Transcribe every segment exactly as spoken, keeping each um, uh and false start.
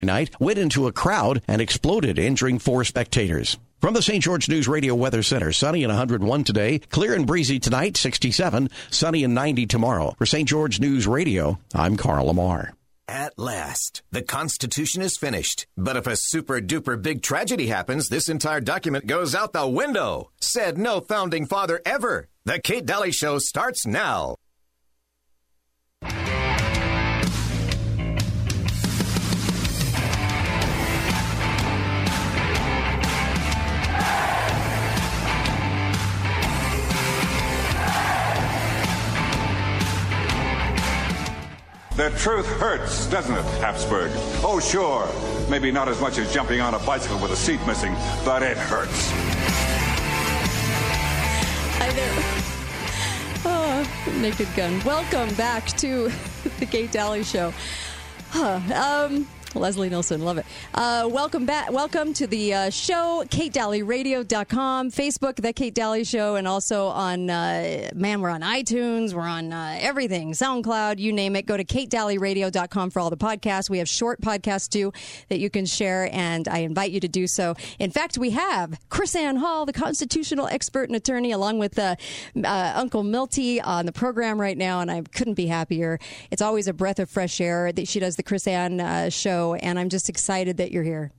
night went into a crowd and exploded, injuring four spectators. From the Saint George News Radio Weather Center, sunny and one hundred one today, clear and breezy tonight, sixty-seven, sunny and ninety tomorrow. For Saint George News Radio, I'm Carl Lamar. At last, the Constitution is finished. But if a super-duper big tragedy happens, this entire document goes out the window. Said no founding father ever. The Kate Daly Show starts now. The truth hurts, doesn't it, Habsburg? Oh, sure. Maybe not as much as jumping on a bicycle with a seat missing, but it hurts. I know. Oh, Naked Gun. Welcome back to the Kate Daly Show. Huh. Um... Leslie Nielsen, love it. Uh, welcome back. Welcome to the uh, show, kate daly radio dot com, Facebook, The Kate Daly Show, and also on, uh, man, we're on iTunes, we're on uh, everything, SoundCloud, you name it. Go to kate daly radio dot com for all the podcasts. We have short podcasts, too, that you can share, and I invite you to do so. In fact, we have KrisAnne Hall, the constitutional expert and attorney, along with uh, uh, Uncle Milty on the program right now, and I couldn't be happier. It's always a breath of fresh air that she does the KrisAnne uh, show. And I'm just excited that you're here.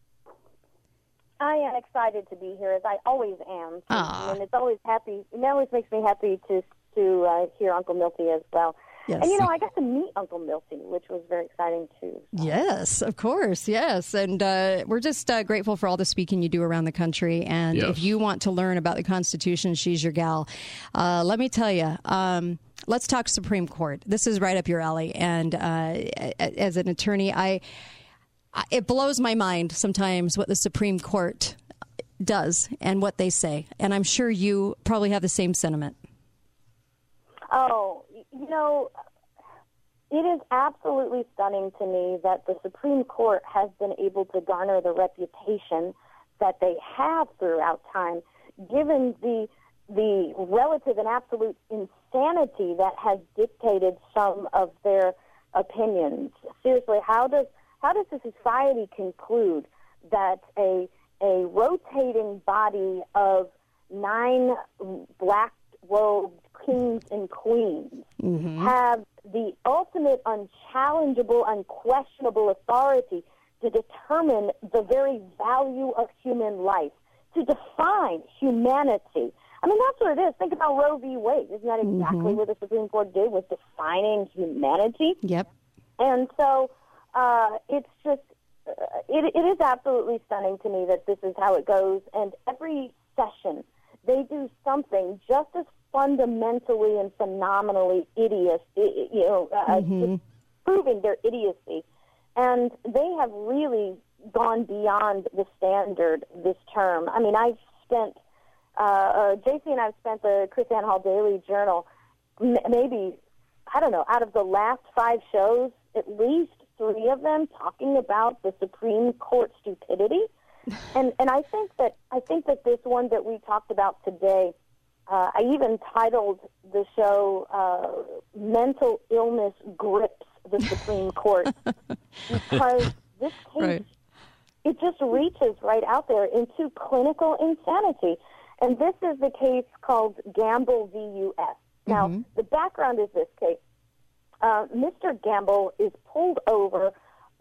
I am excited to be here, as I always am. Aww. And it's always happy. It always makes me happy to to uh, hear Uncle Milty as well. Yes. And, you know, I got to meet Uncle Milty, which was very exciting, too. So. Yes, of course, yes. And uh, we're just uh, grateful for all the speaking you do around the country. And yes. if you want to learn about the Constitution, she's your gal. Uh, let me tell you, um, let's talk Supreme Court. This is right up your alley. And uh, as an attorney, I it blows my mind sometimes what the Supreme Court does and what they say. And I'm sure you probably have the same sentiment. Oh, you know, it is absolutely stunning to me that the Supreme Court has been able to garner the reputation that they have throughout time, given the the relative and absolute insanity that has dictated some of their opinions. Seriously, how does how does the society conclude that a a rotating body of nine black-robed kings and queens Mm-hmm. have the ultimate, unchallengeable, unquestionable authority to determine the very value of human life, to define humanity? I mean, that's what it is. Think about Roe v. Wade. Isn't that exactly Mm-hmm. what the Supreme Court did, was defining humanity? Yep. And so uh, it's just, uh, it, it is absolutely stunning to me that this is how it goes. And every session, they do something just as fundamentally and phenomenally idiot, you know, uh, Mm-hmm. just proving their idiocy. And they have really gone beyond the standard this term. I mean, I've spent, uh, uh, J C and I have spent the KrisAnne Hall Daily Journal, m- maybe, I don't know, out of the last five shows, at least three of them talking about the Supreme Court stupidity. And and I think that I think that this one that we talked about today, uh, I even titled the show uh, "Mental Illness Grips the Supreme Court," because this case, Right. it just reaches right out there into clinical insanity. And this is the case called Gamble v. U S Now, Mm-hmm. the background is this case. Uh, Mister Gamble is pulled over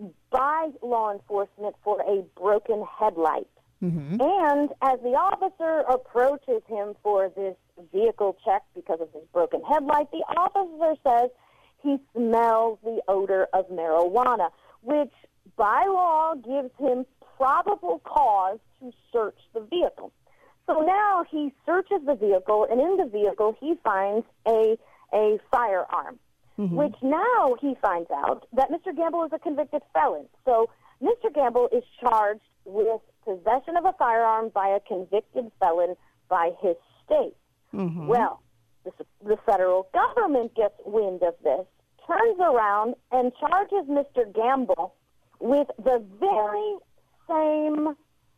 by law enforcement for a broken headlight. Mm-hmm. And as the officer approaches him for this vehicle check because of his broken headlight, the officer says he smells the odor of marijuana, which by law gives him probable cause to search the vehicle. So now he searches the vehicle, and in the vehicle he finds a a firearm, mm-hmm. which now he finds out that Mister Gamble is a convicted felon. So Mister Gamble is charged with possession of a firearm by a convicted felon by his state. Mm-hmm. Well, the, the federal government gets wind of this, turns around, and charges Mister Gamble with the very same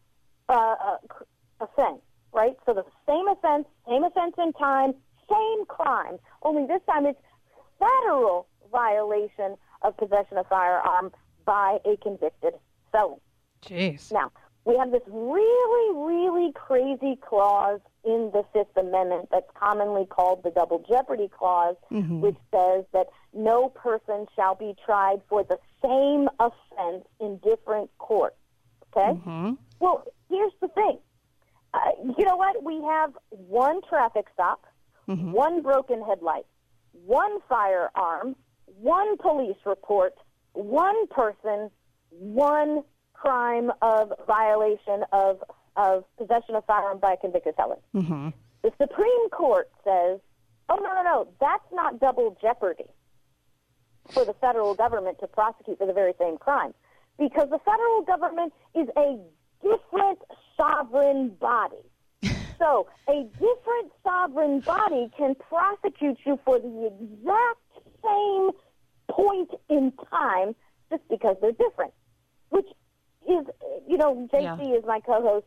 uh, offense, right? So the same offense, same offense in time, same crime, only this time it's federal violation of possession of firearm by a convicted felon. Jeez. Now, we have this really, really crazy clause in the Fifth Amendment that's commonly called the Double Jeopardy Clause, mm-hmm. which says that no person shall be tried for the same offense in different courts. Okay? Mm-hmm. Well, here's the thing. Uh, you know what? We have one traffic stop, mm-hmm. one broken headlight, one firearm, one police report, one person, one crime of violation of, of possession of firearm by a convicted felon. Mm-hmm. The Supreme Court says, oh, no, no, no, that's not double jeopardy for the federal government to prosecute for the very same crime, because the federal government is a different sovereign body. So a different sovereign body can prosecute you for the exact same point in time just because they're different, which is, you know, J C yeah. is my co-host.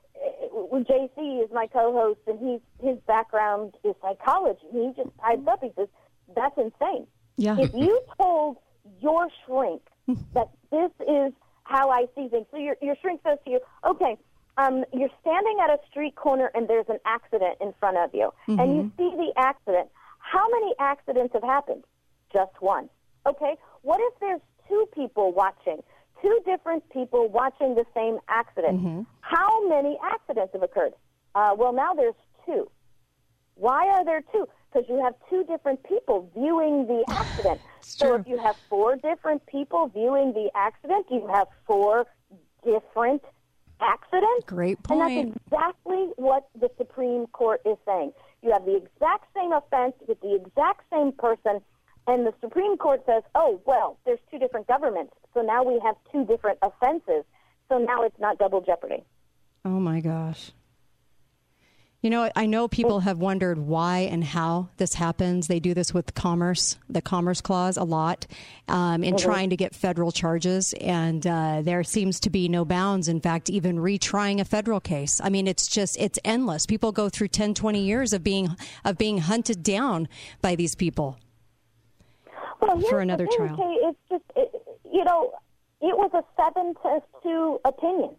J C is my co-host, and he's, his background is psychology. He just pipes up. He says, that's insane. Yeah. If you told your shrink that this is how I see things, so your, your shrink says to you, okay, um, you're standing at a street corner and there's an accident in front of you, mm-hmm. and you see the accident. How many accidents have happened? Just one. Okay, what if there's two people watching, two different people watching the same accident? Mm-hmm. How many accidents have occurred? Uh, well, now there's two. Why are there two? Because you have two different people viewing the accident. So if you have four different people viewing the accident, you have four different accidents. Great point. And that's exactly what the Supreme Court is saying. You have the exact same offense with the exact same person, and the Supreme Court says, oh, well, there's two different governments, so now we have two different offenses, so now it's not double jeopardy. Oh, my gosh. You know, I know people have wondered why and how this happens. They do this with commerce, the Commerce Clause, a lot, um, in mm-hmm. trying to get federal charges. And uh, there seems to be no bounds, in fact, even retrying a federal case. I mean, it's just, it's endless. People go through ten, twenty years of being of being hunted down by these people well, for another thing, trial. Kay, it's just, it, you know, it was a seven to two opinion.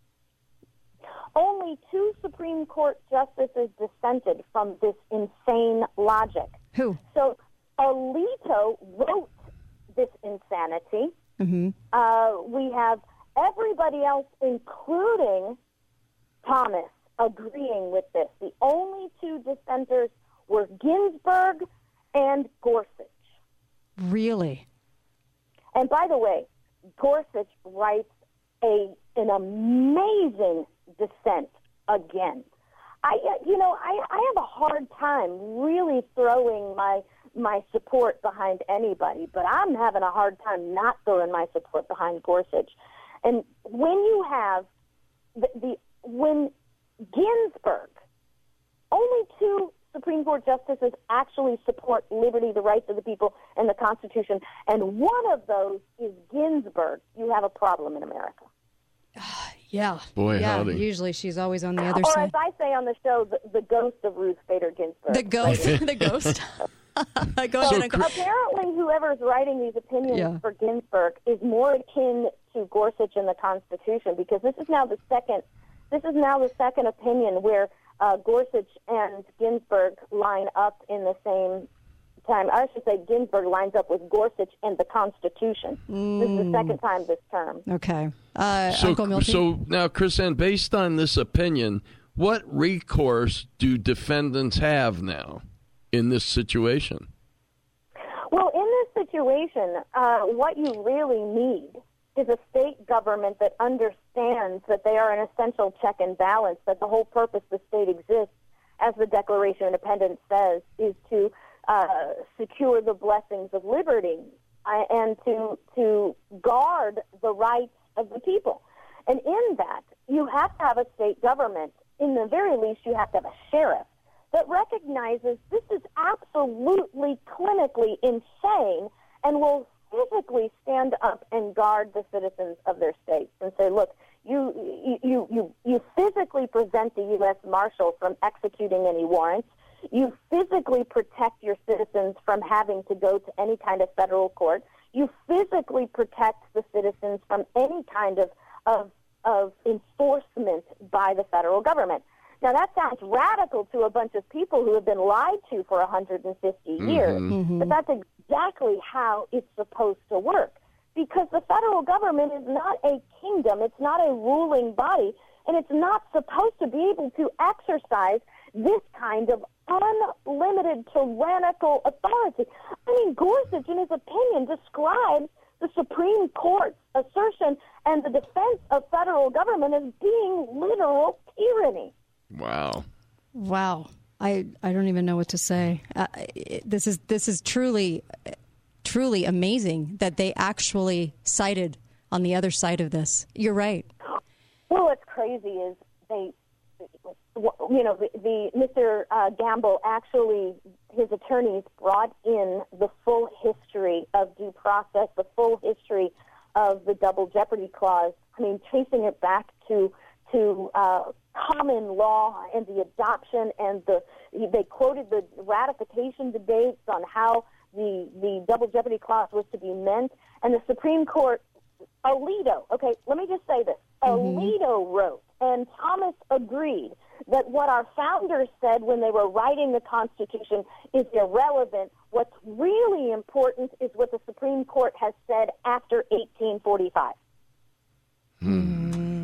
Only two Supreme Court justices dissented from this insane logic. Who? So Alito wrote this insanity. Mm-hmm. Uh, we have everybody else, including Thomas, agreeing with this. The only two dissenters were Ginsburg and Gorsuch. Really? And by the way, Gorsuch writes a an amazing dissent again. I, you know, I, I have a hard time really throwing my my support behind anybody, but I'm having a hard time not throwing my support behind Gorsuch. And when you have the, the when Ginsburg, only two Supreme Court justices actually support liberty, the rights of the people, and the Constitution, and one of those is Ginsburg, you have a problem in America. Yeah. Boy, yeah. howdy. Usually she's always on the other or side. Or as I say on the show, the, the ghost of Ruth Bader Ginsburg. The ghost. the ghost. Go so ahead and go. Apparently, whoever's writing these opinions yeah. for Ginsburg is more akin to Gorsuch and the Constitution, because this is now the second. This is now the second opinion where uh, Gorsuch and Ginsburg line up in the same time. I should say Ginsburg lines up with Gorsuch and the Constitution. Mm. This is the second time this term. Okay. Uh, so, Uncle Milty? so now, KrisAnne, based on this opinion, what recourse do defendants have now in this situation? Well, in this situation, uh, what you really need is a state government that understands that they are an essential check and balance, that the whole purpose the state exists, as the Declaration of Independence says, is to uh, secure the blessings of liberty uh, and to to guard the rights of the people. And in that, you have to have a state government. In the very least, you have to have a sheriff that recognizes this is absolutely clinically insane and will physically stand up and guard the citizens of their states and say, look, you you you you physically prevent the U S Marshal from executing any warrants. You physically protect your citizens from having to go to any kind of federal court. You physically protect the citizens from any kind of, of, of enforcement by the federal government. Now, that sounds radical to a bunch of people who have been lied to for one hundred fifty years, mm-hmm. but that's exactly how it's supposed to work, because the federal government is not a kingdom, it's not a ruling body, and it's not supposed to be able to exercise this kind of unlimited tyrannical authority. I mean, Gorsuch, in his opinion, describes the Supreme Court's assertion and the defense of federal government as being literal tyranny. Wow. Wow. I, I don't even know what to say. Uh, it, this is this is truly, truly amazing that they actually cited on the other side of this. You're right. Well, what's crazy is they, you know, the, the Mister Uh, Gamble actually, his attorneys brought in the full history of due process, the full history of the double jeopardy clause. I mean, tracing it back to to uh, common law and the adoption, and the they quoted the ratification debates on how the the double jeopardy clause was to be meant, and the Supreme Court, Alito, okay, let me just say this, mm-hmm. Alito wrote, and Thomas agreed, that what our founders said when they were writing the Constitution is irrelevant. What's really important is what the Supreme Court has said after eighteen forty-five. Hmm.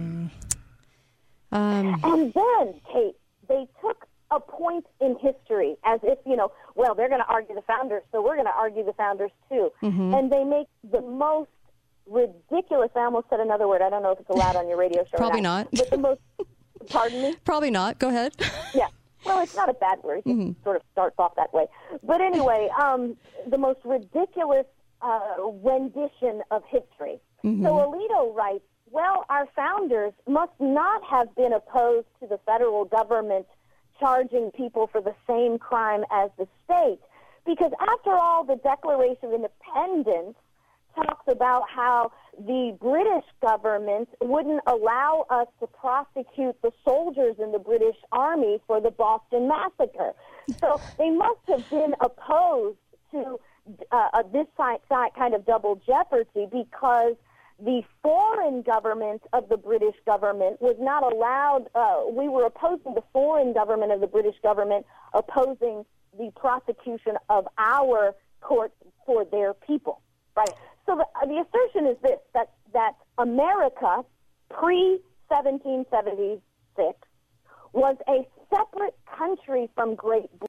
Um. And then, Kate, they took a point in history as if, you know, well, they're going to argue the founders, so we're going to argue the founders too. Mm-hmm. And they make the most ridiculous, I almost said another word, I don't know if it's allowed on your radio show. Probably or not, not. But the most, pardon me? Probably not. Go ahead. Yeah. Well, it's not a bad word. It mm-hmm. sort of starts off that way. But anyway, um, the most ridiculous uh, rendition of history. Mm-hmm. So Alito writes, well, our founders must not have been opposed to the federal government charging people for the same crime as the state, because after all, the Declaration of Independence talks about how the British government wouldn't allow us to prosecute the soldiers in the British Army for the Boston Massacre. So they must have been opposed to uh, this kind of double jeopardy, because the foreign government of the British government was not allowed, uh, we were opposing the foreign government of the British government, opposing the prosecution of our courts for their people, right? So the, the assertion is this, that, that America, pre seventeen seventy-six, was a separate country from Great Britain.